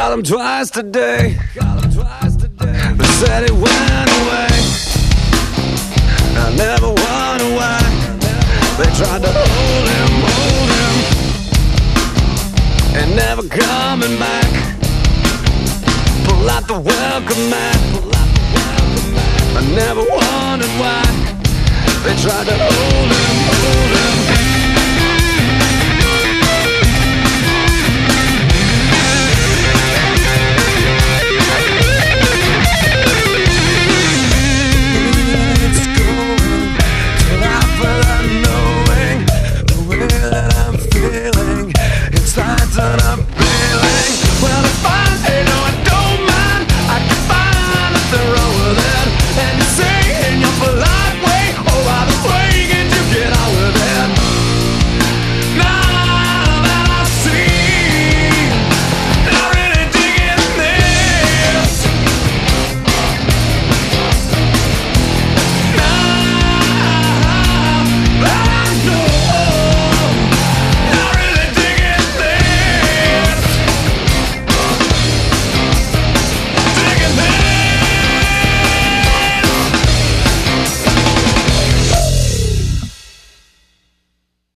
Call him twice today. They said he went away. I never wonder why. They tried to hold him, and never coming back. Pull out the welcome mat. I never wondered why. They tried to hold